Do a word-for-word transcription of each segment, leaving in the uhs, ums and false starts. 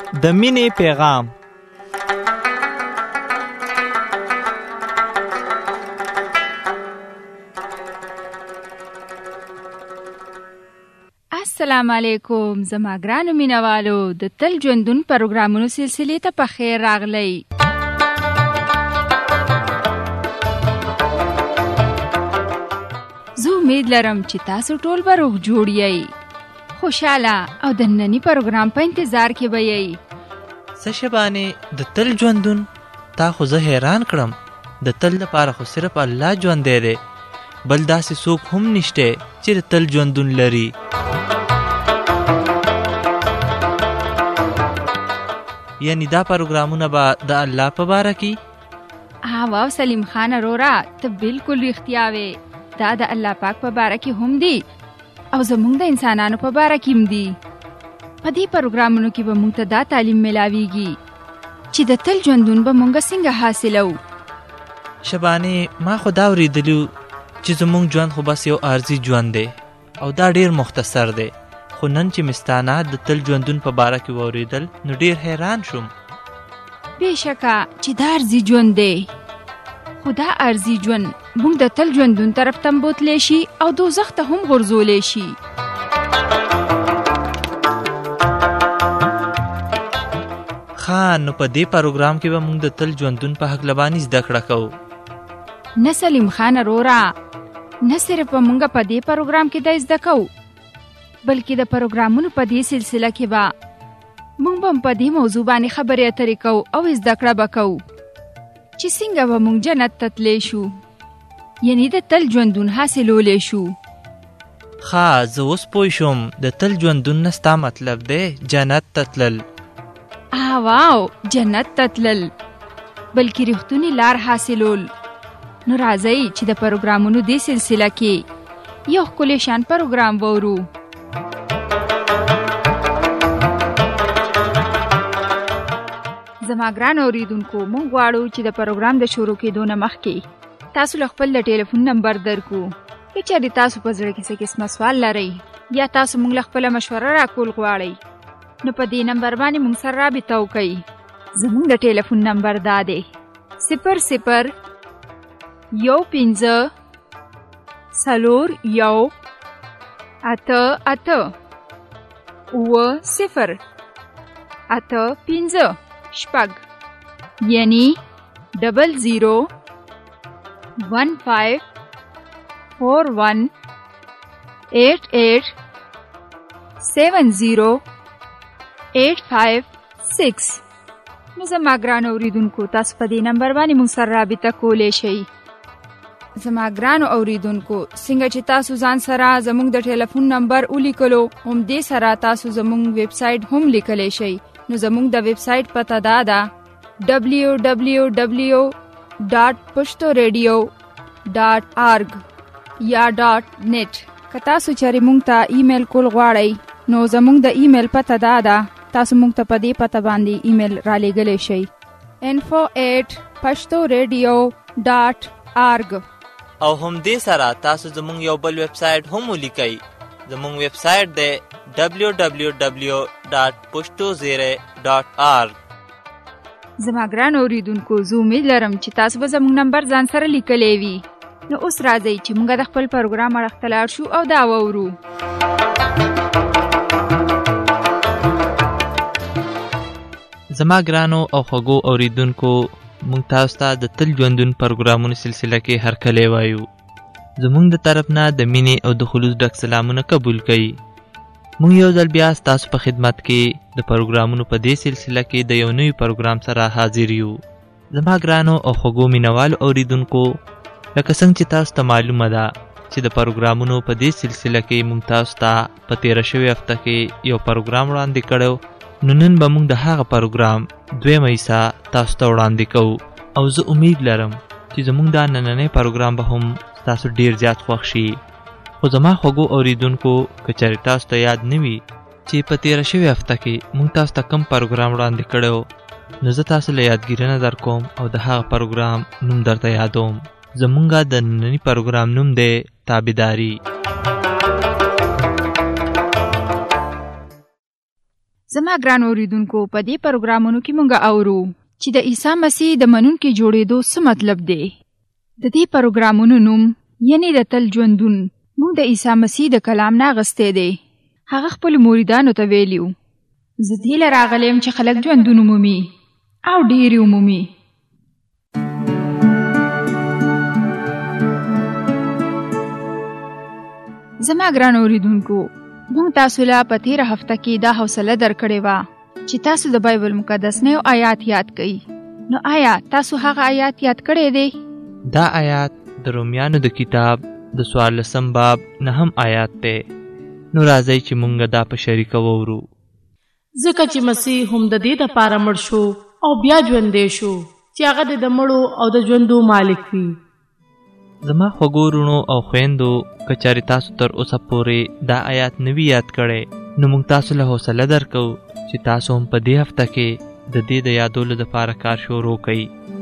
د مینې پیغام. السلام علیکم زما ګرانو مینوالو، د تل ژوندون پروګرامونو سلسلې ته په خیر راغلی. زه امید لرم چې تاسو ټول به روغ جوړ یئ، خوشاله او د ننني پروګرام په انتظار کې به یئ. څه شبانې د تل ژوندون تا خو زه حیران کړم. د تل لپاره خو صرف الله ژوندی دی، بل داسې څوک هم نشته چې د تل ژوندون لري. یعنی دا پروګرامونه به د الله په باره کې؟ واو سلیم خان ارورا، ته بالکل رښتیا وې. دا د الله پاک په باره کې هم دی او زمونږ د انسانانو په باره کې هم دی. په دې پروګرامونو کې به مونږ ته دا تعلیم ملاویږي چې د تل ژوندون به مونږ څنګه حاصلو. شبانې ما خو دا اورېدلي چې زمونږ ژوند خو بس یو عارضي ژوند دی او دا ډېر مختصر دی، خو نن چې مستانه د تل ژوندون په باره کې واورېدل نو ډېر حیران شوم. بېشکه چې دا عارضي ژوند دی، خو دا عارضي ژوند مونږ د تل ژوندون طرف ته بوتلی شي او دوزخ ته هم غورځولی شي. ښه، نو په دې پروګرام کې به مونږ د تل ژوندون په هکله باندې زده کړه کوو. نه سلیم خان ارورا، نه صرف به مونږ په دې پروګرام کې دا زده کوو، بلکې د پروګرامونو په دې سلسله کې به مونږ به په دې موضوع باندې خبرې اترې کوو او زده کړه به کوو چې څنګه به مونږ جنت ته تللی شو، یعنی د تل ژوندون حاصلولی شو. ښه، زه اوس پوه شوم. د تل ژوندون نه ستا مطلب دی جنت ته تلل؟ واو، جنت ته تلل، بلکې رښتونې لار حاصلول. نو راځئ چې د پروګرامونو دې سلسله کې یو ښکلی شان پروګرام وورو. زما ګران اوریدونکو، موږ غواړو چې د پروګرام د شروع کېدو نه مخکې تاسو له خپل د ټلیفون نمبر درکو. که چېرې تاسو په زړه کې څه قسمه سوال لرئ یا تاسو موږ له خپله مشوره راکول غواړئ، نو په دې نمبر باندې موږ سره رابطه وکړئ. زموږ د ټلیفون نمبر دا دی صفر صفر یو پنځه څلور یو اته اته اوه صفر اته پنځه شپږ، یعنی ډبل زیرو ون فایو فور ون ایٹ ایٹ سیون زیرو ایٹ فایو سکس. نو زما ګرانو اوریدونکو، تاسو په دې نمبر باندې موږ سره رابطه کولی شئ. زما ګرانو اوریدونکو، څنګه چې تاسو ځان سره زموږ د ټلیفون نمبر ولیکلو، همدې سره تاسو زموږ ویب سایټ هم لیکلی شئ. نو زموږ د ویب سایټ پته دا ده ډبلیو ډبلیو ډبلیو ډاټ پښتو ریډیو ډاټ آرګ یا ډاټ نیټ. که تاسو چېرې موږ ته ایمیل کول غواړئ نو زموږ د ایمیل پته دا ده، تاسو موږ ته په دې پته باندې ایمیل را لیږلی شئ info at pashto radio dot org. او همدې سره تاسو زموږ یو بل ویب سایټ هم ولیکئ. زموږ ویب سایټ دی ډبلیو ډبلیو ډبلیو ډاټ پښتو زیری ډاټ آرګ. زما ګران اوریدونکو، زه امید لرم چې تاسو به زموږ نمبر ځان سره لیکلی وي. نو اوس راځئ چې موږ د خپل پروګرام اړخ ته لاړ شو او دا واورو. زما ګرانو او خوږو اوریدونکو، موږ تاسو ته د تل ژوندون پروګرامونو سلسله کې هرکلی وایو. زموږ د طرف نه د مینې او د خلوص ډک سلامونه قبول کړئ. موږ یو ځل بیا ستاسو په خدمت کې د پروګرامونو په دې سلسله کې د یو نوي پروګرام سره حاضر یو. زما ګرانو او خوږو مینوالو اوریدونکو، لکه څنګه چې تاسو ته معلومه ده چې د پروګرامونو په دې سلسله کې موږ تاسو ته په تېره شوې هفته کې یو پروګرام وړاندې کړی، نو نن به موږ د هغه پروګرام دویمه حصه تاسو ته وړاندې کوو. او زه امید لرم چې زموږ دا نننی پروګرام به هم تاسو ډیر زیات خوښ شي. خو زما خوږو اوریدونکو، که چېرې تاسو ته یاد نه وي چې په تېره شوې هفته کې موږ تاسو ته کوم پروګرام وړاندې کړی و، نو زه تاسو له یادګیرنه در کوم او د هغه پروګرام نوم درته یادوم. زمونږ د ننني پروګرام نوم دی تابعداري. زما ګران اوریدونکو، په دې پروګرامونو کې مونږ اورو چې د عیسی مسیح د منونکي جوړېدو څه مطلب دی. د دې پروګرامونو نوم یعنی د تل ژوندون مونږ د عیسی مسیح د کلام نه اخیستی دی. هغه خپلو مریدانو ته ویلي وو، زه دې له راغلی یم چې خلک ژوندون ومومي او ډېر یې ومومي. زما ګران اوریدونکو، مونږ تاسو له په تېره هفته کې دا حوصله درکړې وه چې تاسو د بایبل مقدس نه یو آیات یاد کړئ. نو آیا تاسو هغه آیات یاد کړی دی؟ دا آیات د رومیانو د کتاب د څوارلسم باب نهم آیات دی. نو راځئ چې مونږ دا په شریکه وورو. ځکه چې مسیح هم د دې دپاره مړ شو او بیا ژوندی شو چې هغه د مړو او د ژوندو مالک وي. زما خوږو وروڼو او خویندو، که چارې تاسو تر اوسه پورې دا آیات نه وي یاد کړی، نو موږ تاسو له حوصله درکو چې تاسو هم په دې هفته کې د دې د یادولو دپاره کار شروع کړئ.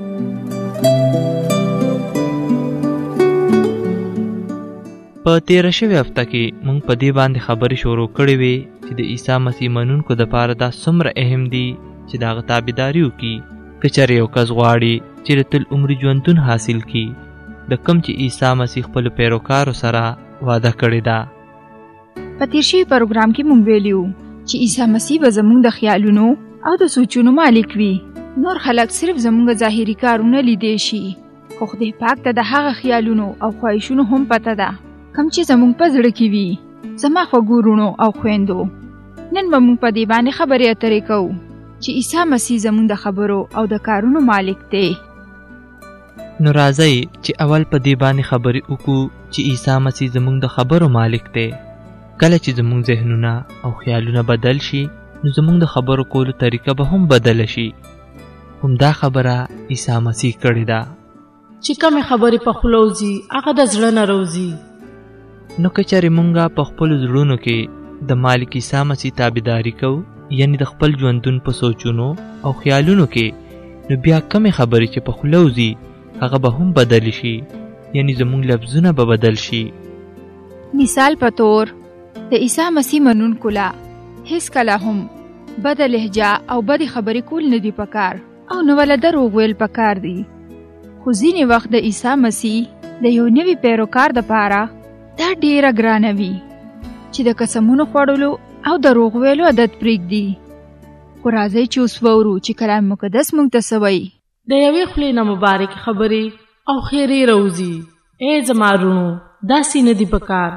په تېره شوې هفته کې موږ په دې باندې خبرې شروع کړې وې چې د عیسی مسیح منونکو دپاره دا څومره اهم دي چې د هغه تابعداري وکړي. که چېرې یو کس غواړي چې د تل عمري ژوندون حاصل کړي، د کوم چې عیسی مسیح خپلو پیروکارو سره وعده کړې ده. په تېر شوي پروګرام کې مونږ ویلي وو چې عیسی مسیح به زموږ د خیالونو او د سوچونو مالک وي. نور خلک صرف زموږ ظاهري کارونه لیدی شي، خو خدای پاک ته د هغه خیالونو او خواهشونو هم پته ده کوم چې زموږ په زړه کې وي. زما خوږو وروڼو او خویندو، نن به مونږ په دې باندې خبرې اترې کوو چې عیسی مسیح زموږ د خبرو او د کارونو مالک دی. نو راځئ چې اول په دې باندې خبرې وکړو چې عیسی مسیح زموږ د خبرو مالک دی. کله چې زموږ ذهنونه او خیالونه بدل شي، نو زموږ د خبرو کولو طریقه به هم بدله شي. همدا خبره عیسی مسیح کړې ده چې کومې خبرې په خوله وځي هغه د زړه نه راوځي. نو که چېرې مونږ په خپلو زړونو کې د مالک عیسی مسیح تابعداري کوو، یعنی د خپل ژوندون په سوچونو او خیالونو کې، نو بیا کومې خبرې چې په خوله وځي هغه به هم بدل شي، یعنی زموږ لفظونه به بدل شي. مثال په طور د عیسی مسیح منونکو له هیڅ کله هم بده لهجه او بدې خبرې کول نه دي پکار، او نه ولا دروغ ویل پکار دي. خو ځینې وخت د عیسی مسیح د یو نوي پیروکار دپاره دا ډیره ګرانه وي چې د قسمونو خوړلو او دروغ ویلو عادت پرېږدي. خو راځئ چې اوس وورو چې کلام مقدس موږ ته څه وایي. د یوې خولې نه مبارکې خبرې او خیرې راوځي. ای زما وروڼو، داسې نه دي پکار.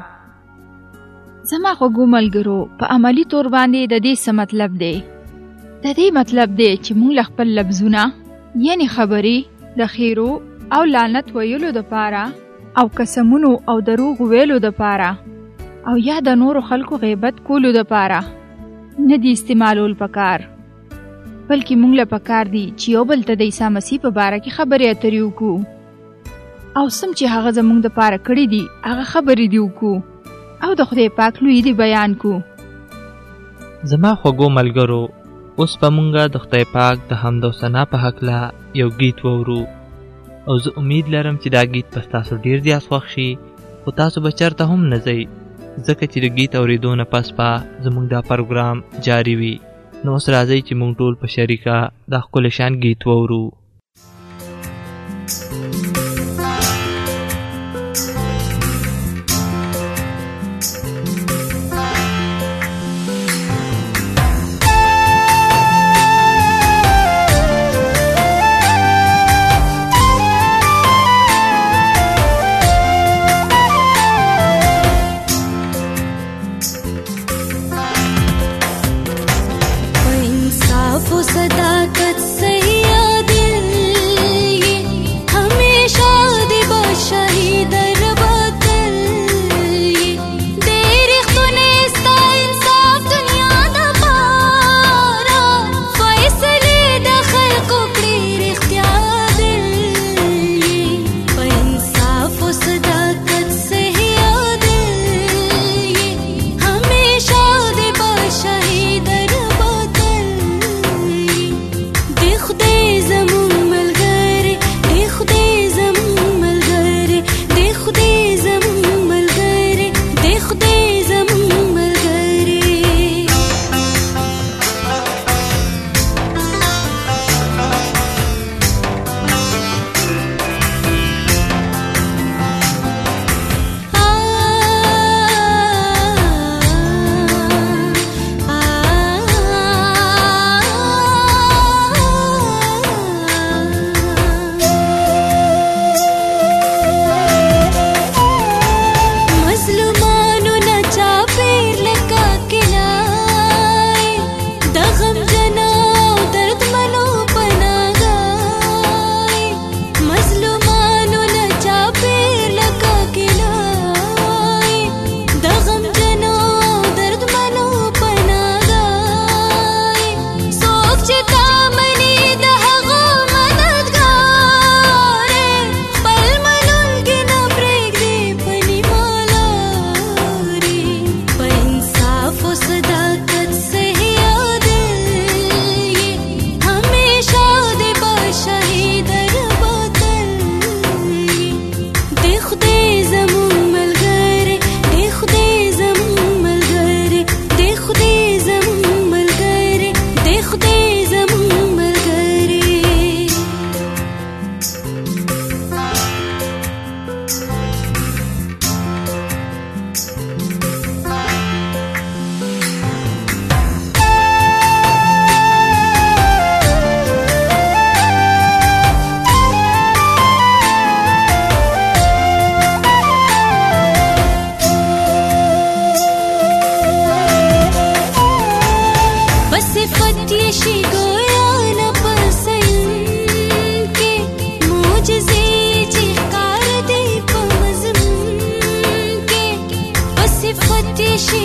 زما خوږو ملګرو، په عملي طور باندې د دې څه مطلب دی؟ د دې مطلب دی چې موږ له خپل لفظونه یعنی خبرې د خیرو او لعنت ویلو دپاره او قسمونو او دروغ ویلو دپاره او یا د نورو خلکو غیبت کولو دپاره نه دي استعمالول پکار، بلکې موږ له پکار دي چې یو بل ته د عیسی مسیح په باره کې خبرې اترې وکړو او سم چې هغه زموږ دپاره کړي دي هغه خبرې دي وکړو او د خدای پاک لوی دي بیان کو. زما خوږو ملګرو، اوس به مونږ د خدای پاک د حمد او ثنا په هکله یو گیت وورو، او زه امید لرم چې دا گیت به ستاسو ډېر زیات خوښ شي. خو تاسو به چېرته هم نه ځئ، ځکه چې د گیت اورېدو نه پس به زموږ دا پروګرام جاري وي. نو اوس راځئ چې مونږ ټول په شریکه دا ښکلی شان گیت وورو. صداقت سے یا دل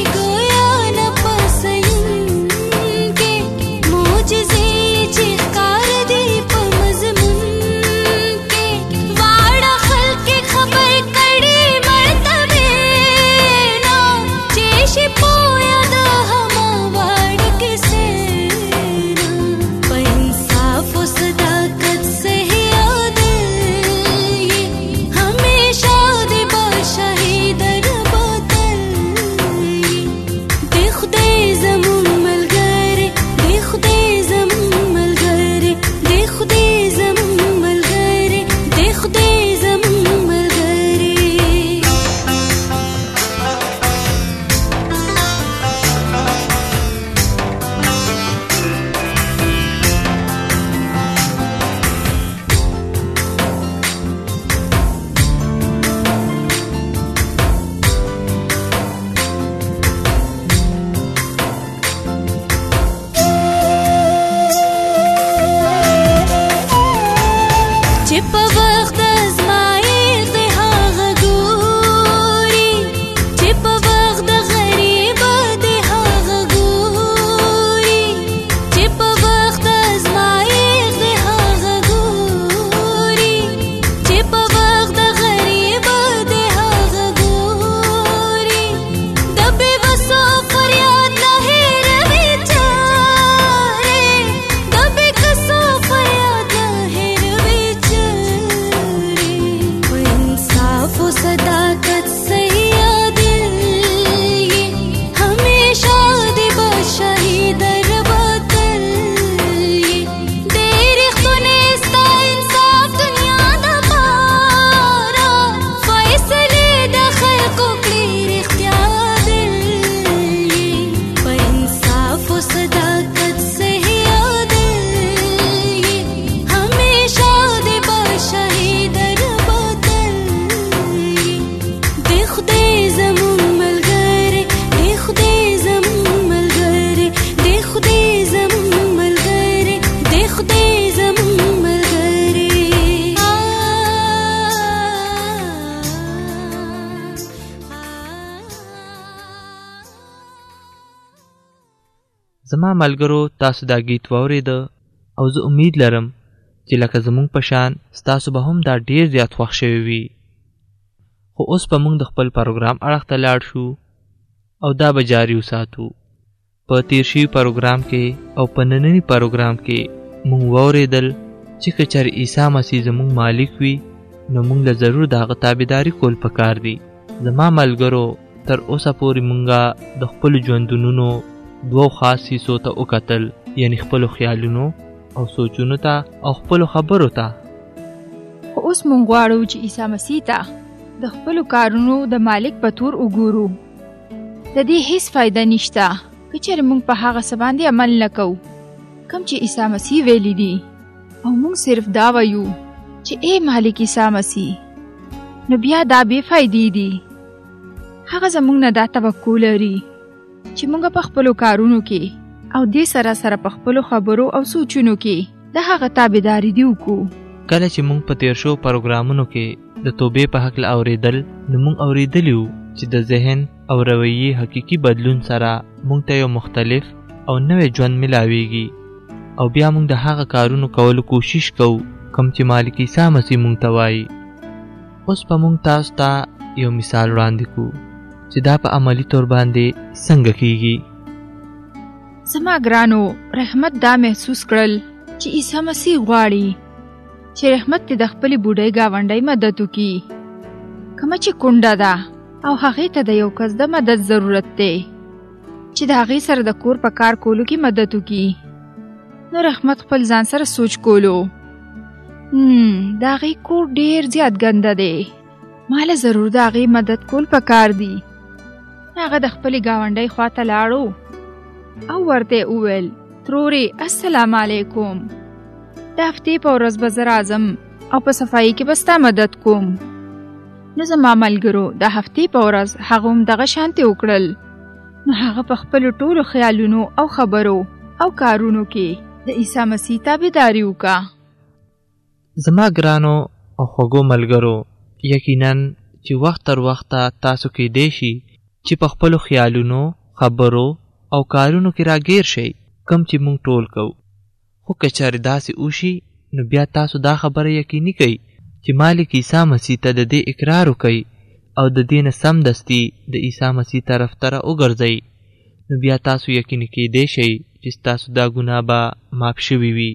زما ملګرو تاسو دا گیت واورېده او زه امید لرم چې لکه زمونږ په شان ستاسو به هم دا ډیر زیات خوښ شوی وي. خو اوس به موږ د خپل پروګرام اړخ ته لاړ شو او دا به جاري وساتو. په تیر شوي پروګرام کې او په ننني پروګرام کې موږ واورېدل چې که چېرې عیسی مسیح زموږ مالک وي نو موږ له ضرور د هغه تابعداري کول پکار دي. زما ملګرو تر اوسه پورې موږ د خپلو ژوندونونو دوو خاص حصو ته وکتل، یعنی خپلو خیالونو او سوچونو ته او خپلو خبرو ته. خو اوس موږ غواړو چې عیسی مسیح ته د خپلو کارونو د مالک په تور وګورو. د دې هیڅ فایده نشته که چېرې موږ په هغه څه باندې عمل نه کوو کوم چې عیسی مسیح ویلي دي، او موږ صرف دا وایو چې ای مالک عیسی مسیح، نو بیا دا بې فایدې دي. هغه زموږ نه دا توقع لري چې موږ په خپلو کارونو کې او دې سره سره په خپلو خبرو او سوچونو کې د هغه تابعداري دي وکړو. کله چې موږ په تیر شو پروګرامونو کې د توبې په حق اورېدل، نو موږ اورېدلی وو چې د ذهن او رویې حقیقي بدلون سره موږ ته یو مختلف او نوی ژوند ملاویږي، او بیا موږ د هغه کارونو کولو کوشش کوو کوم چې مالک عیسی مسیح موږ ته وایي. اوس به موږ تاسو ته یو مثال وړاندې کوو چې دا په عملی طور باندې څنګه کیږي. زما ګرانو، رحمت دا محسوس کړل چې عیسی مسیح غواړي چې رحمت ته د خپلې بوډۍ ګاونډۍ مدد وکړي، کومه چې کونډه ده او هغې ته د یو کس د مدد ضرورت دی چې د هغې سره د کور په کار کولو کې مدد وکړي. نو رحمت خپل ځان سره سوچ کولو، هم د هغې کور ډېر زیات ګنده دی، ما له ضرور د هغې مدد کول پکار دي. هغه د خپلې ګاونډۍ خواته لاړو او ورته وویل، ترورې السلام علیکم، د هفتې په ورځ به زه راځم او په صفایي کې به ستا مدد کوم. نو زما ملګرو د هفتې په ورځ هغه هم دغه شانتې وکړل. نو هغه په خپلو ټولو خیالونو او خبرو او کارونو کې د عیسی مسیح تابعداري وکړه. زما ګرانو او خوږو ملګرو، یقیناً چې وخت تر وخته تاسو کېدای شي چې په خپلو خیالونو، خبرو او کارونو کې راګیر شئ کم چې مونږ ټول کوو. خو که چېرې داسې وشي نو بیا تاسو دا خبره یقیني کوئ چې مالک عیسی مسیح ته د دې اقرار وکئ او د دې نه سمدستي د عیسی مسیح طرف ته راوګرځئ، نو بیا تاسو یقیني کیدی شئ چې ستاسو دا ګناه به معاف شوي وي.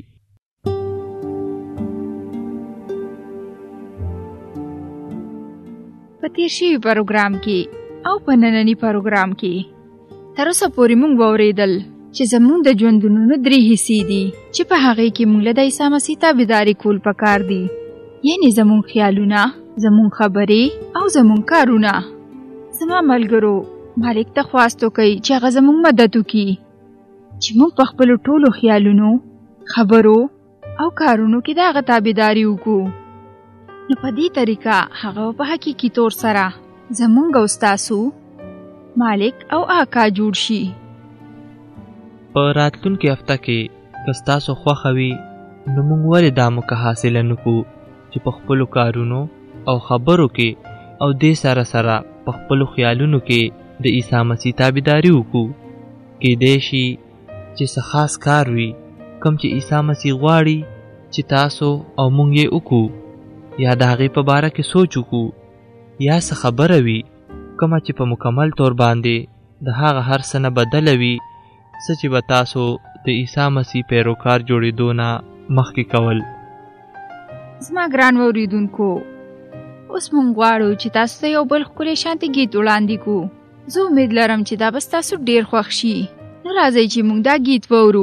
په تیر شوي پروګرام کې او په ننني پروګرام کې تر اوسه پورې موږ واورېدل چې زموږ د ژوندونو درې حصې دي چې په هغې کې موږ له د عیسی مسیح تابعداري کول پکار دي، یعنې زموږ خیالونه، زموږ خبرې او زموږ کارونه. زما ملګرو، مالک ته خواست وکئ چې هغه زموږ مدد وکړي چې موږ په خپلو ټولو خیالونو، خبرو او کارونو کې د هغه تابعداري وکړو. نو په دې طریقه هغه په حقیقي طور سره زموږ او ستاسو مالک او آقا جوړ شي. په راتلونکې هفته کې که ستاسو خوښه وي نو موږ ولې دا موقع حاصله نه کړو چې په خپلو کارونو او خبرو کې او دې سره سره په خپلو خیالونو کې د عیسی مسیح تابعداري وکړو. کیدای شي چې څه خاص کار وي کوم چې عیسی مسیح غواړي چې تاسو او موږ یې وکړو، یا د هغې په باره کې سوچ وکړو، یا څه خبره وي کومه چې په مکمل طور باندې د هغه هر څه نه بدله وي څه چې به تاسو د عیسی مسیح پیروکار جوړېدو نه مخکې کول. زما ګران واورېدونکو، اوس موږ غواړو چې تاسو ته یو بل ښکلی شانتي ګیت وړاندې کړو. زه امید لرم چې دا به ستاسو ډېر خوښ شي. نو راځئ چې موږ دا ګیت واورو.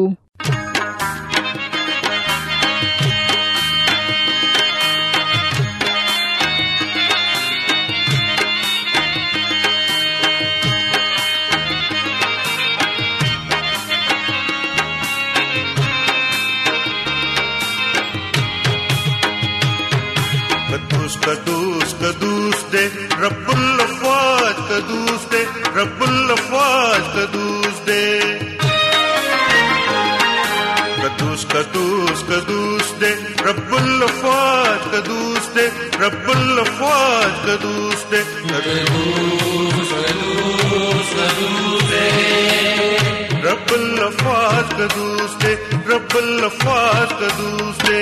قدوس قدوس دے رب الافواج، قدوس دے رب الافواج، قدوس دے قدوس قدوس قدوس دے رب الافواج، قدوس دے رب الافواج، قدوس دے قدوس قدوس قدوس دے رب الافواج، قدوس دے رب الافواج، قدوس دے.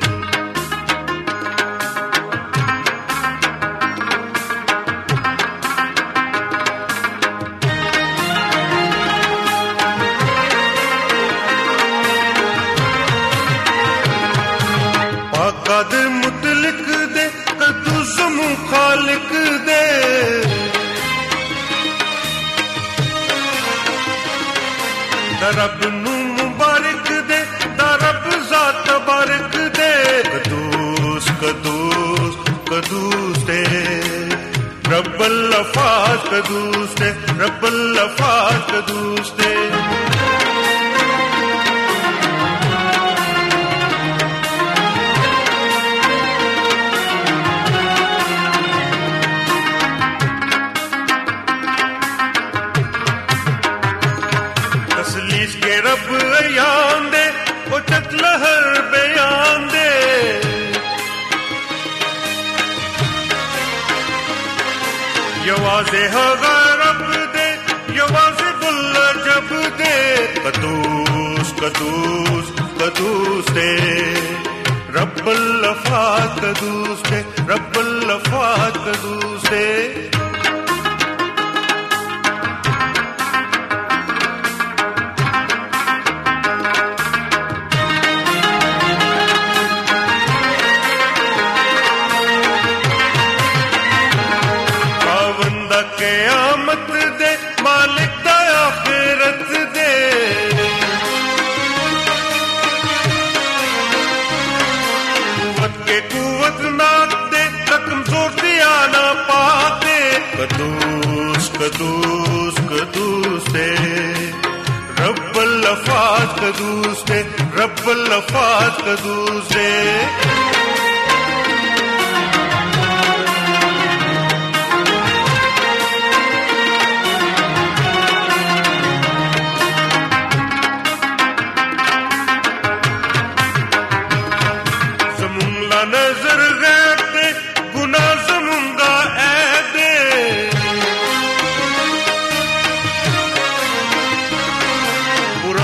قادر مطلق دے قدوس خالق دے درب نو مبارک دے درب ذات تبارک دے قدوس قدوس قدوس دے رب الافواج، قدوس دے رب الافواج، قدوس دے. رب ایام دے اٹھت لہر بیان دے یوازے ہگا رب دے یوازے بل جب دے قدوس قدوس قدوس دے رب الافواج، قدوس دے رب الافواج، قدوس دے. قیامت دے مالک دا آخرت دے قوت کے قوت نات دے کمزور دیا نہ پاتے قدوس قدوس قدوس دے رب الافواج، قدوس دے رب الافواج، قدوس دے. نظر غیب دے گناہ زمونگا اے دے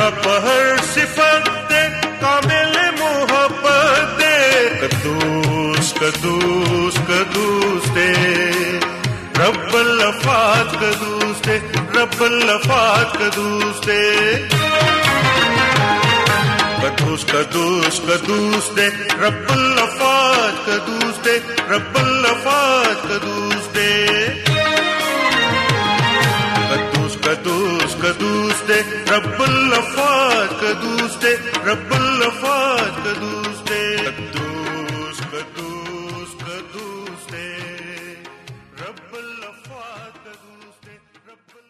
पूरा पहर सिफत दे कामिल मोहब्बत दे कदूस कदूस कदूस दे रब्बल लफात कदूस दे रब्बल लफात कदूस दे कदूस कदूस कदूस दे रब्बल लफात कदूस दे रब्बल लफात कदूस दे कदूस कदूस कदूस दे रब्बल लफात कदूस दे रब्बल लफात कदूस दे कदूस कदूस कदूस दे रब्बल लफात कदूस दे रब्बल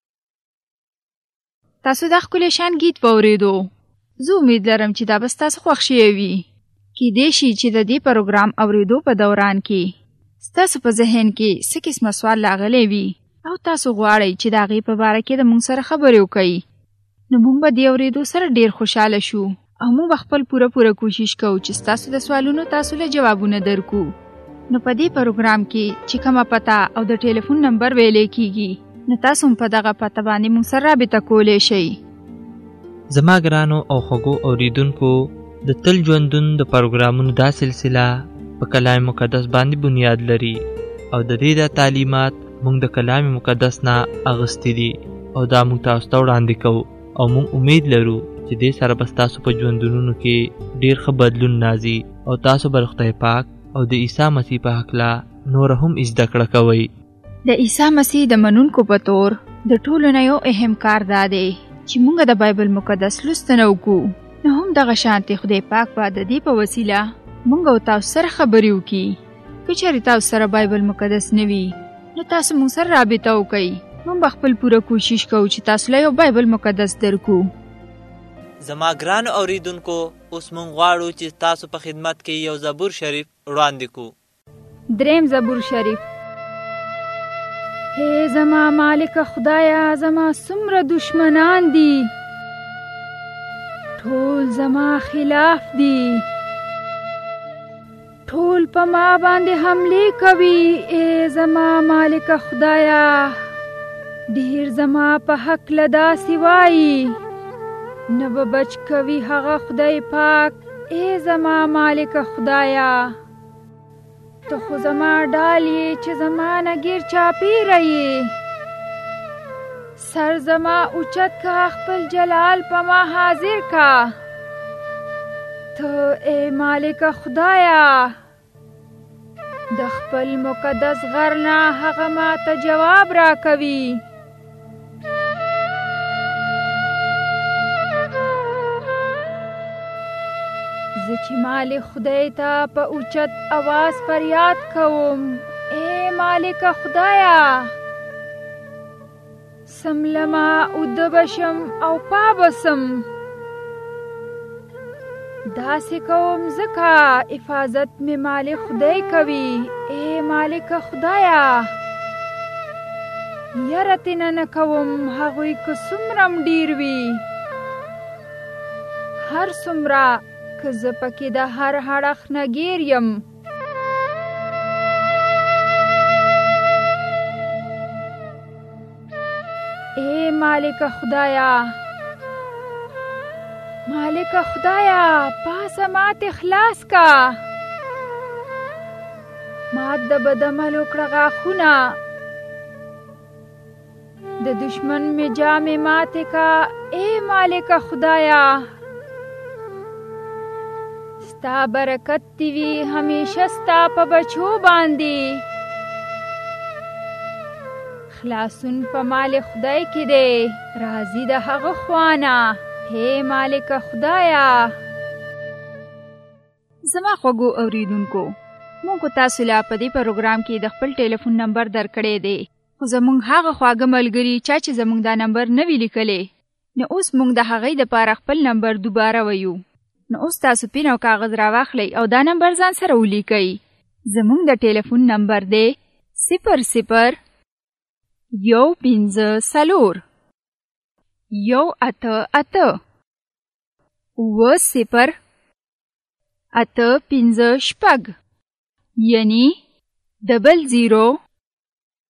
تاسو د ښکلي شان گیت واورېدو. زه امید لرم چې دا به ستاسو خوښ شوی وي. کیدای شي چې د دې پروګرام اورېدو په دوران کې ستاسو په ذهن کې څه قسمه سوال راغلی وي او تاسو غواړئ چې د هغې په باره کې د موږ سره خبرې وکړئ. نو موږ به دې اورېدو سره ډېر خوشحاله شو او موږ به خپل پوره پوره کوشش کوو چې ستاسو د سوالونو تاسو له جوابونه درکو. نو په دې پروګرام کې چې کومه پته او د ټلیفون نمبر ویلی کیږي نو تاسو هم په دغه پته باندې موږ سره رابطه کولی شئ. زما ګرانو او خوږو اوریدونکو د تل ژوندون د پروګرامونو دا سلسله په کلام مقدس باندې بنیاد لري او د دې د تعلیمات موږ د کلام مقدس نه اغوستي دي او دا موږ تاسو ته وړاندې کوو او موږ امید لرو چې دې سره به ستاسو په ژوندونونو کې ډېر ښه بدلون راځي او تاسو به خدای پاک او د عیسی مسیح په هکله نور هم زده کړه کوئ. د عیسی مسیح د منونکو په طور د ټولو نه یو اهم کار دا دی چې موږ د بایبل مقدس لوستنه وکړو. نو هم دغه شانتې خدای پاک به د دې په وسیله موږ او تاسو سره خبرې وکړي. که چېرې تاسو سره بایبل مقدس نه وي نو تاسو موږ سره رابطه وکړئ. موږ به خپل پوره کوشش کوو چې تاسو له یو بایبل مقدس درکو. زما ګرانو اوریدونکو اوس موږ غواړو چې تاسو په خدمت کې یو زبور شریف وړاندې کړو. دریم زبور شریف. هی زما مالک خدایا زما څومره دشمنان دي ټول زما خلاف دي ټول په ما باندې حملې کوي. ای زما مالک خدایا ډیر زما په حق لدا سوای نه به بچ کوي هغه خدای پاک. ای زما مالک خدایا ته خو زما ډال یې چې زما نه ګیر چاپېره یې سر زما اوچت کا خپل جلال په ما حاضر کا. ته ای مالک خدایا د خپل مقدس غر نه هغه ما ته جواب را کوي. زه چې مالک خدای ته په اوچت اواز فریاد کوم ای مالک خدایا سملما اوده بشم او پا بسم داسې کوم ځکه حفاظت مې مالک خدای کوي. ای مالک خدایا یره تېنه نه کوم هغوی که څومره م ډېر وي هر څومره که زه پکې د هر اړخ نه ګیر یم. ای مالک خدایا مالک خدایا پاسه مات اخلاص کا مات د بدعملو کړه غاښونه د دشمن می جامې ماتې کا. ای مالک خدایا ستا برکت دی وي همیشه ستا په بچو باندې خلاصون په مال خدای کې دی راضي د هغه خوانه. هی مالک خدایا. زما خوږو اوریدونکو موږ تاسو له په دې پروګرام کې د خپل ټلیفون نمبر درکړی دی خو زموږ هغه خواږه ملګري چا چې زموږ دا نمبر نه وي لیکلی نو اوس موږ د هغې دپاره خپل نمبر دوباره ویو. نو اوس تاسو پین او کاغذ راواخلئ او دا نمبر ځان سره ولیکئ. زموږ د ټلیفون نمبر دی صفر صفر یو پنځه څلور یو اته اته اوه صفر اته پنځه شپږ یعنی ډبل زیرو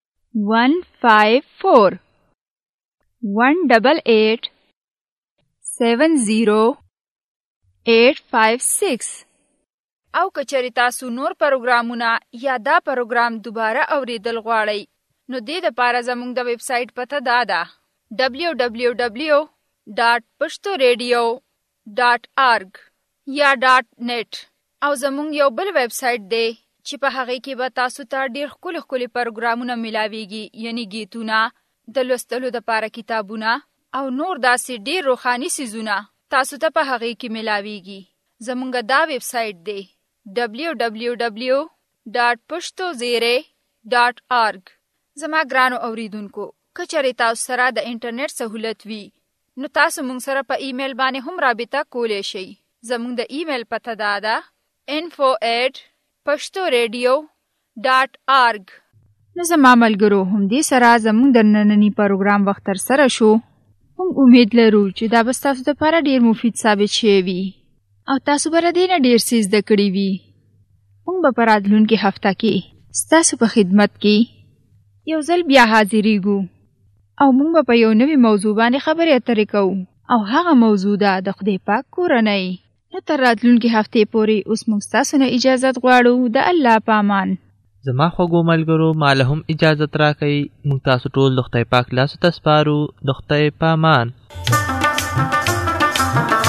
ون فایو فور ون ډبل ایټ seven zero eight five six. او کچری تاسو نور پروګرامونه یا دا پروګرام دوباره اوریدل غواړئ نو دې دپاره زموږ د ویب سایټ پته دا ده ډبلیو ډبلیو ډبلیو ډاټ پښتو ریډیو ډاټ آرګ یا ډاټ نیټ او زموږ یو بل ویب سایټ دی چې په هغې کې به تاسو ته ډېر ښکلي ښکلي پروګرامونه میلاویږي یعنی گیتونه د لوستلو دپاره کتابونه او نور داسې ډېر روښاني څیزونه تاسو ته په هغې کې میلاویږي زموږ دا ویب سایټ دی ډبلیو ډبلیو ډبلیو ډاټ پښتو زیری ډاټ آرګ. زما ګرانو اوریدونکو که چېرې تاسو سره د انټرنیټ سهولت وي نو تاسو موږ سره په ایمیل باندې هم رابطه کولی شئ. زموږ د ایمیل پته دا ده info at پښتو ریډیو ډاټ آرګ. نو زما ملګرو همدې سره زموږ د ننني پروګرام وخت تر سره شو. موږ امید لرو چې دا به ستاسو دپاره ډېر مفید ثابت شوی وي او تاسو به له دې نه ډېر څه زده کړي وي. موږ به په راتلونکې هفته کې ستاسو په خدمت کې یو ځل بیا حاضرېږو او موږ به په یو نوي موضوع باندې خبرې اترې کوو او هغه موضوع ده د خدای پاک کورنۍ. نو تر راتلونکې هفتې پورې اوس موږ ستاسو نه اجازت غواړو د الله په امان. زما خوږو ملګرو ما له هم اجازت راکئ. موږ تاسو ټول د خدای پاک لاسو ته سپارو. د خدای په امان.